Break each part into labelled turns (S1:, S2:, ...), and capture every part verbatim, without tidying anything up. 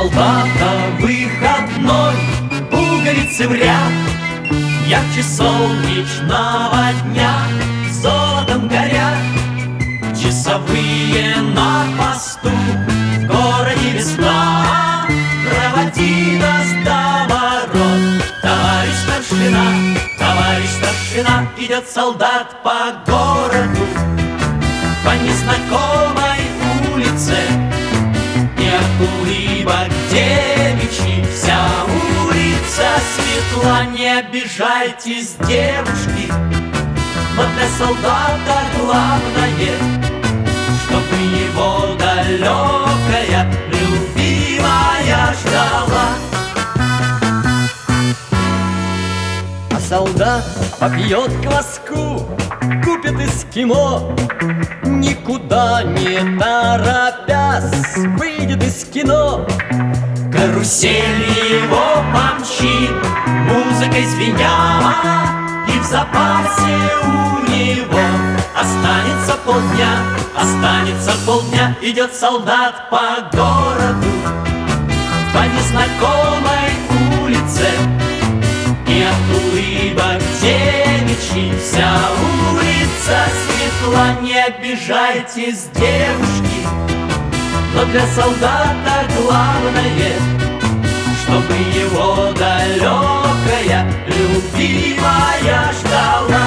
S1: солдата выходной, пуговицы в ряд, ярче солнечного дня золотом горят. Часовые на посту, в городе весна, проводи нас до ворот. Товарищ старшина, товарищ старшина, идет солдат по городу, по незнакомой улице. И от улыбок девичьих вся улица светла. Не обижайтесь, девушки, но для солдата главное, чтобы его далекая любимая ждала. А солдат попьет кваску, купит эскимо, никуда не торопясь выйдет из кино. Карусель его помчит, музыкой звеня, и в запасе у него останется полдня, останется полдня. Идет солдат по городу, по незнакомой улице, и от улыбок девичьих вся улица светла. Не обижайтесь, девушки, но для солдата главное, чтобы его далекая любимая ждала.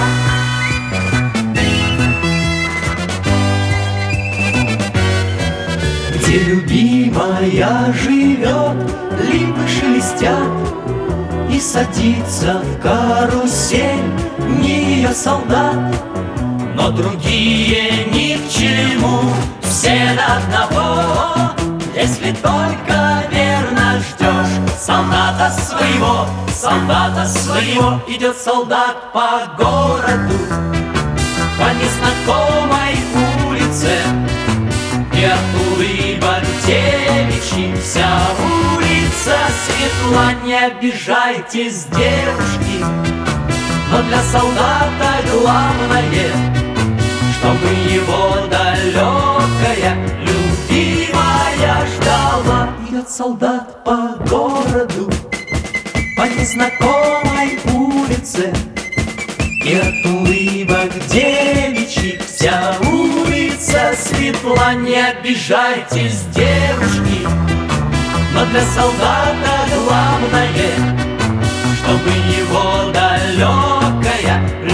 S1: Где любимая живет, липы шелестят, и садится в карусель не ее солдат. Но другие ни к чему, все до одного, если только верно ждешь солдата своего, солдата своего. Идет солдат по городу, по незнакомой улице, и от улыбок девичьих вся улица светла. Не обижайтесь, девушки, но для солдата главное, чтобы его далекая любимая ждала. Идет солдат по городу, по незнакомой улице, и от улыбок девичьих вся улица светла. Не обижайтесь, девушки, но для солдата главное, чтобы его далекая